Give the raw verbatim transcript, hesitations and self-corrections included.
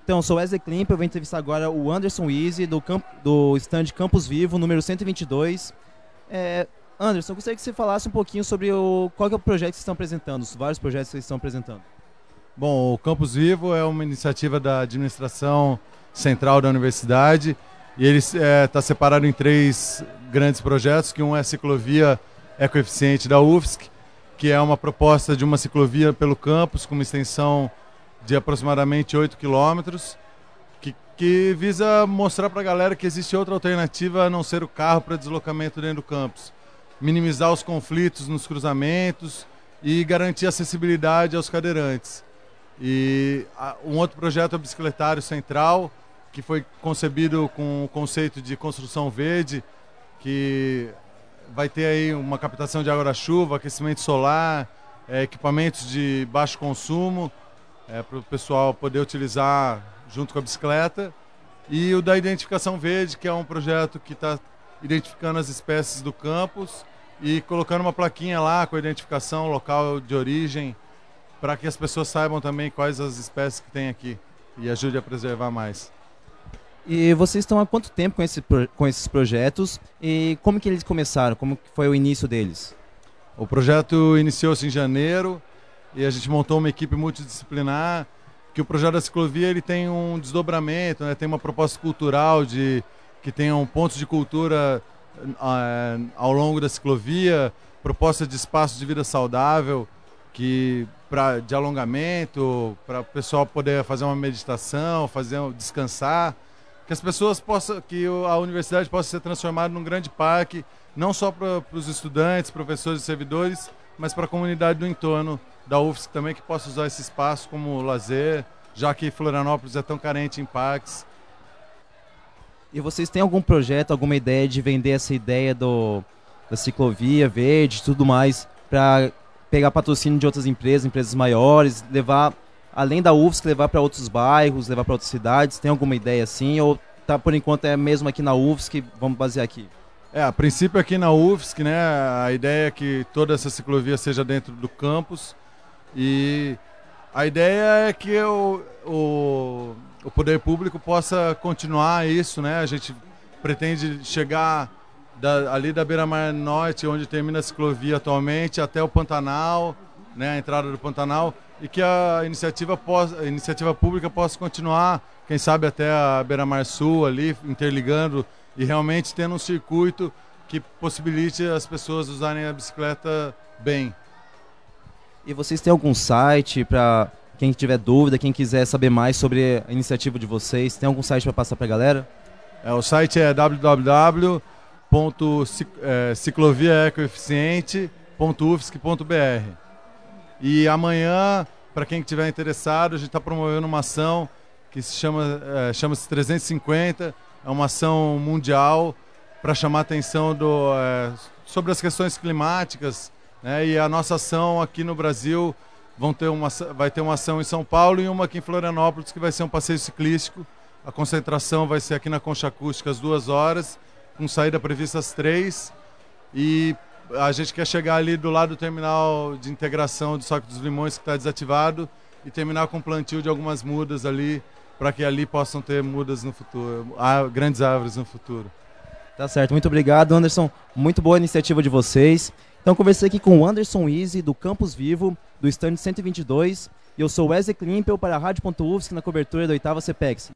Então, eu sou Wesley Klimp, eu vou entrevistar agora o Anderson Easy, do, camp do stand Campus Vivo, número cento e vinte e dois. É, Anderson, eu gostaria que você falasse um pouquinho sobre o, qual que é o projeto que vocês estão apresentando, os vários projetos que vocês estão apresentando. Bom, o Campus Vivo é uma iniciativa da administração central da universidade e ele está separado em três grandes projetos, que um é a ciclovia ecoeficiente da U F S C, que é uma proposta de uma ciclovia pelo campus com uma extensão de aproximadamente oito quilômetros, que, que visa mostrar para a galera que existe outra alternativa a não ser o carro para deslocamento dentro do campus. Minimizar os conflitos nos cruzamentos e garantir acessibilidade aos cadeirantes. E a, um outro projeto é o Bicicletário Central, que foi concebido com o conceito de construção verde, que vai ter aí uma captação de água da chuva, aquecimento solar, é, equipamentos de baixo consumo, é, para o pessoal poder utilizar junto com a bicicleta. E o da Identificação Verde, que é um projeto que está identificando as espécies do campus e colocando uma plaquinha lá com a identificação local de origem, para que as pessoas saibam também quais as espécies que tem aqui e ajude a preservar mais. E vocês estão há quanto tempo com, esse, com esses projetos e como que eles começaram? Como que foi o início deles? O projeto iniciou-se em janeiro e a gente montou uma equipe multidisciplinar, que o projeto da ciclovia ele tem um desdobramento, né? Tem uma proposta cultural de que tenham pontos de cultura uh, ao longo da ciclovia, proposta de espaço de vida saudável, que pra, de alongamento, para o pessoal poder fazer uma meditação, fazer descansar, que as pessoas possam, que a universidade possa ser transformada num grande parque, não só para os estudantes, professores e servidores, mas para a comunidade do entorno da U F S C também, que possa usar esse espaço como lazer, já que Florianópolis é tão carente em parques. E vocês têm algum projeto, alguma ideia de vender essa ideia do, da ciclovia verde e tudo mais, para pegar patrocínio de outras empresas, empresas maiores, levar, além da U F S C, levar para outros bairros, levar para outras cidades? Tem alguma ideia assim? Ou tá, por enquanto é mesmo aqui na U F S C, vamos basear aqui? É, a princípio aqui na U F S C, né, a ideia é que toda essa ciclovia seja dentro do campus e a ideia é que o, o, o poder público possa continuar isso, né? A gente pretende chegar da, ali da Beira-Mar Norte, onde termina a ciclovia atualmente, até o Pantanal, né, a entrada do Pantanal, e que a iniciativa, possa, a iniciativa pública possa continuar, quem sabe até a Beira-Mar Sul ali, interligando e realmente tendo um circuito que possibilite as pessoas usarem a bicicleta bem. E vocês têm algum site para quem tiver dúvida, quem quiser saber mais sobre a iniciativa de vocês? Tem algum site para passar para a galera? É, o site é w w w ponto ciclovia ecoeficiente ponto u f s c ponto b r. E amanhã, para quem estiver interessado, a gente está promovendo uma ação que se chama é, chama-se trezentos e cinquenta, é uma ação mundial para chamar a atenção do, é, sobre as questões climáticas, né? E a nossa ação aqui no Brasil vão ter uma, vai ter uma ação em São Paulo e uma aqui em Florianópolis, que vai ser um passeio ciclístico. A concentração vai ser aqui na Concha Acústica às duas horas, com saída prevista às três. E a gente quer chegar ali do lado do terminal de integração do Sacro dos Limões, que está desativado, e terminar com o plantio de algumas mudas ali, para que ali possam ter mudas no futuro, grandes árvores no futuro. Tá certo, muito obrigado, Anderson. Muito boa iniciativa de vocês. Então, conversei aqui com o Anderson Easy, do Campus Vivo, do stand cento e vinte e dois. E eu sou Wesley Klimpel para a Rádio ponto U F S C na cobertura da oitava CPEX.